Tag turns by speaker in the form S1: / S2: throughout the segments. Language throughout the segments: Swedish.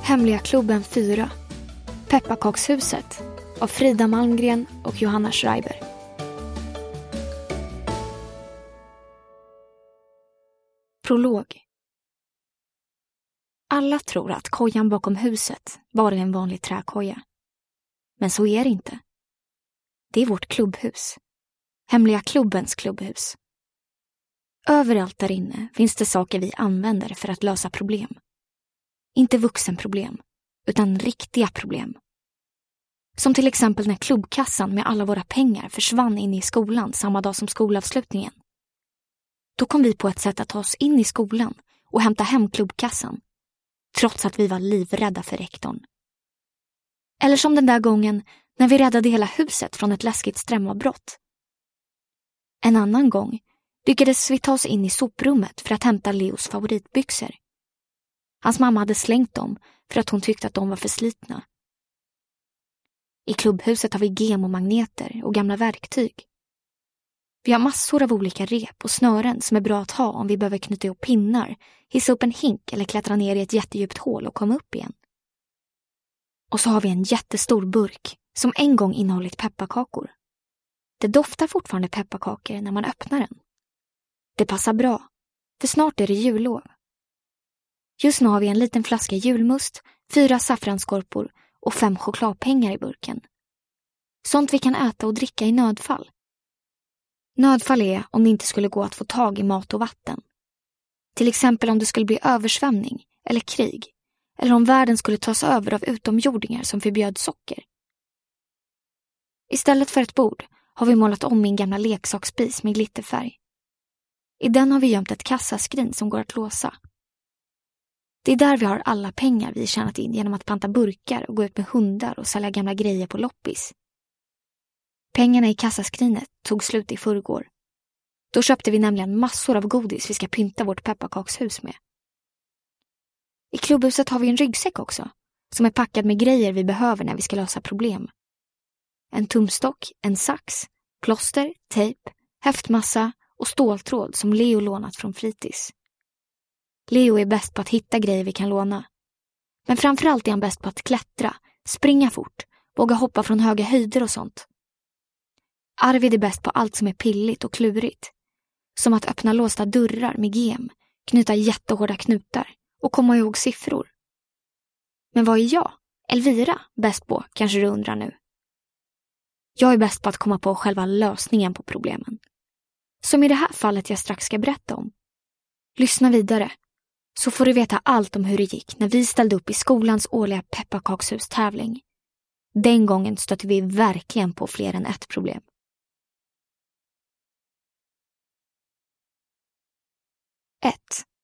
S1: Hemliga klubben 4. Pepparkakshuset av Frida Malmgren och Johanna Schreiber. Prolog. Alla tror att kojan bakom huset bara är en vanlig träkoja. Men så är det inte. Det är vårt klubbhus. Hemliga klubbens klubbhus. Överallt där inne finns det saker vi använder för att lösa problem. Inte vuxenproblem, utan riktiga problem. Som till exempel när klubbkassan med alla våra pengar försvann in i skolan samma dag som skolavslutningen. Då kom vi på ett sätt att ta oss in i skolan och hämta hem klubbkassan, trots att vi var livrädda för rektorn. Eller som den där gången när vi räddade hela huset från ett läskigt strömavbrott. En annan gång lyckades vi ta oss in i soprummet för att hämta Leos favoritbyxor. Hans mamma hade slängt dem för att hon tyckte att de var för slitna. I klubbhuset har vi gem-magneter och gamla verktyg. Vi har massor av olika rep och snören som är bra att ha om vi behöver knyta ihop pinnar, hissa upp en hink eller klättra ner i ett jättedjupt hål och komma upp igen. Och så har vi en jättestor burk som en gång innehållit pepparkakor. Det doftar fortfarande pepparkakor när man öppnar den. Det passar bra, för snart är det jullov. Just nu har vi en liten flaska julmust, 4 saffranskorpor och 5 chokladpengar i burken. Sånt vi kan äta och dricka i nödfall. Nödfall är om det inte skulle gå att få tag i mat och vatten. Till exempel om det skulle bli översvämning eller krig. Eller om världen skulle tas över av utomjordingar som förbjöd socker. Istället för ett bord har vi målat om min gamla leksaksspis med glitterfärg. I den har vi gömt ett kassaskrin som går att låsa. Det är där vi har alla pengar vi tjänat in genom att panta burkar och gå ut med hundar och sälja gamla grejer på loppis. Pengarna i kassaskrinet tog slut i förrgår. Då köpte vi nämligen massor av godis vi ska pynta vårt pepparkakshus med. I klubbhuset har vi en ryggsäck också, som är packad med grejer vi behöver när vi ska lösa problem. En tumstock, en sax, plåster, tejp, häftmassa och ståltråd som Leo lånat från fritids. Leo är bäst på att hitta grejer vi kan låna. Men framförallt är han bäst på att klättra, springa fort, våga hoppa från höga höjder och sånt. Arvid är bäst på allt som är pilligt och klurigt. Som att öppna låsta dörrar med gem, knyta jättehårda knutar och komma ihåg siffror. Men vad är jag, Elvira, bäst på, kanske du undrar nu? Jag är bäst på att komma på själva lösningen på problemen. Som i det här fallet jag strax ska berätta om. Lyssna vidare, så får du veta allt om hur det gick när vi ställde upp i skolans årliga pepparkakshus-tävling. Den gången stötte vi verkligen på fler än ett problem. 1.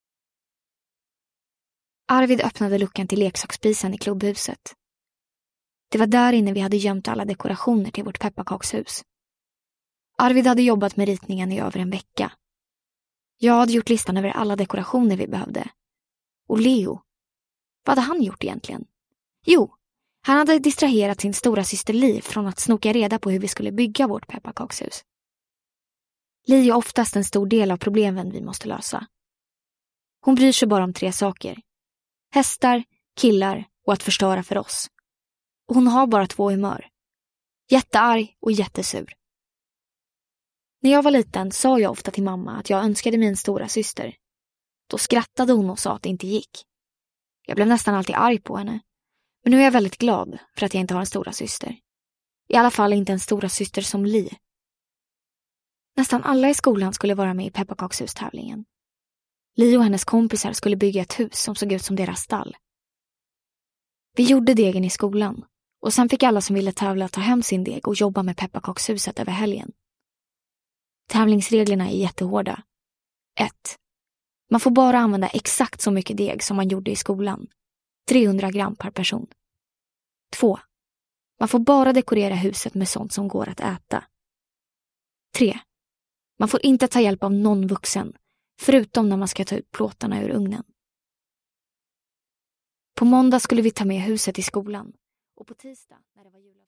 S1: Arvid öppnade luckan till leksaksspisen i klubbhuset. Det var där inne vi hade gömt alla dekorationer till vårt pepparkakshus. Arvid hade jobbat med ritningen i över en vecka. Jag hade gjort listan över alla dekorationer vi behövde. Och Leo, vad hade han gjort egentligen? Jo, han hade distraherat sin stora syster Liv från att snoka reda på hur vi skulle bygga vårt pepparkakshus. Li är oftast en stor del av problemen vi måste lösa. Hon bryr sig bara om 3 saker. Hästar, killar och att förstöra för oss. Och hon har bara 2 humör. Jättearg och jättesur. När jag var liten sa jag ofta till mamma att jag önskade min stora syster. Då skrattade hon och sa att det inte gick. Jag blev nästan alltid arg på henne. Men nu är jag väldigt glad för att jag inte har en stora syster. I alla fall inte en stora syster som Li. Nästan alla i skolan skulle vara med i pepparkakshus-tävlingen. Li och hennes kompisar skulle bygga ett hus som såg ut som deras stall. Vi gjorde degen i skolan och sen fick alla som ville tävla ta hem sin deg och jobba med pepparkakshuset över helgen. Tävlingsreglerna är jättehårda. 1. Man får bara använda exakt så mycket deg som man gjorde i skolan. 300 gram per person. 2. Man får bara dekorera huset med sånt som går att äta. 3. Man får inte ta hjälp av någon vuxen, förutom när man ska ta ut plåtarna ur ugnen. På måndag skulle vi ta med huset i skolan och på tisdag när det var julafton